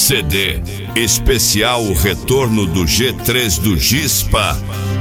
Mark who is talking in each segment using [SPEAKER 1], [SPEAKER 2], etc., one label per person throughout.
[SPEAKER 1] CD especial O Retorno do G3 do Gispa.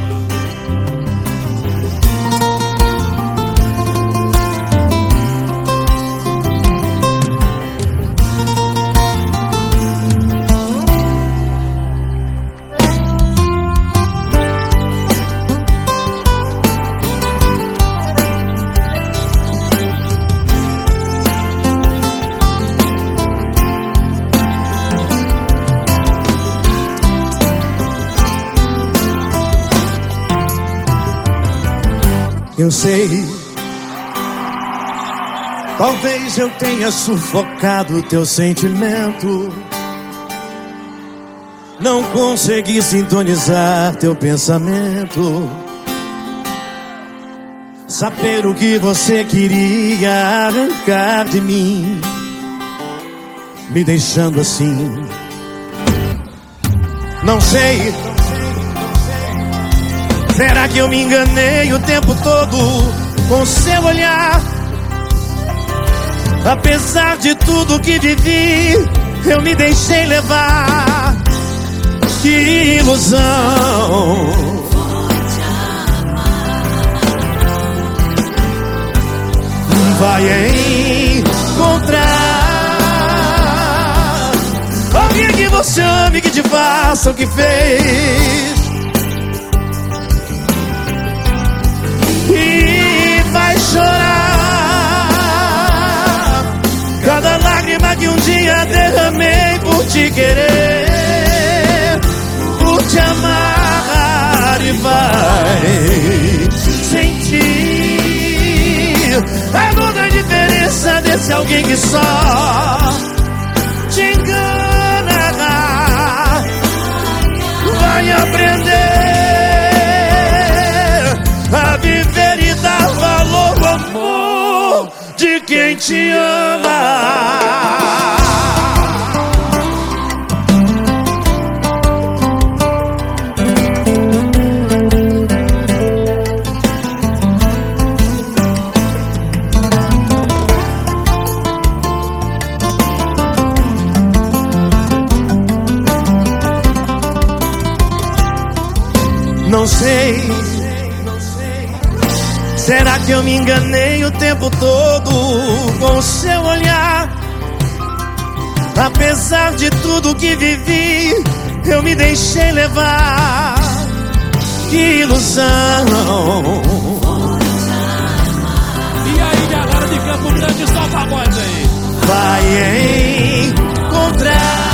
[SPEAKER 2] Eu sei, talvez eu tenha sufocado teu sentimento, não consegui sintonizar teu pensamento, saber o que você queria arrancar de mim, me deixando assim. Não sei, será que eu me enganei o tempo todo com seu olhar? Apesar de tudo que vivi, eu me deixei levar. Que ilusão! Vai encontrar alguém que você ame, que te faça o que fez, e vai chorar cada lágrima que um dia derramei por te querer, por te amar, e vai sentir a toda a diferença desse alguém que só te engana. Vai aprender a viver e dar valor ao amor de quem te ama. Não sei, será que eu me enganei o tempo todo com o seu olhar? Apesar de tudo que vivi, eu me deixei levar. Que ilusão!
[SPEAKER 3] E aí, galera de Campo Grande, solta a voz aí.
[SPEAKER 2] Vai encontrar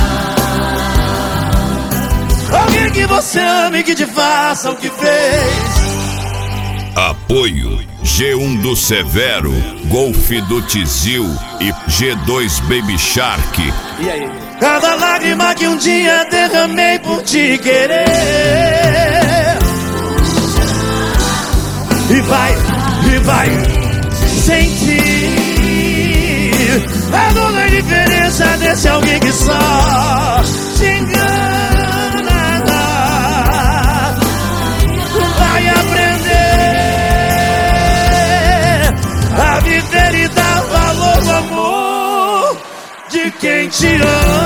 [SPEAKER 2] alguém que você ame, que te faça o que fez.
[SPEAKER 1] Apoio G1 do Severo, Golf do Tizil e G2 Baby Shark.
[SPEAKER 3] E aí?
[SPEAKER 2] Cada lágrima que um dia derramei por te querer, e vai sentir a dor da diferença desse alguém que só te engana. Vai aprender a viver e dar valor ao amor de quem te ama.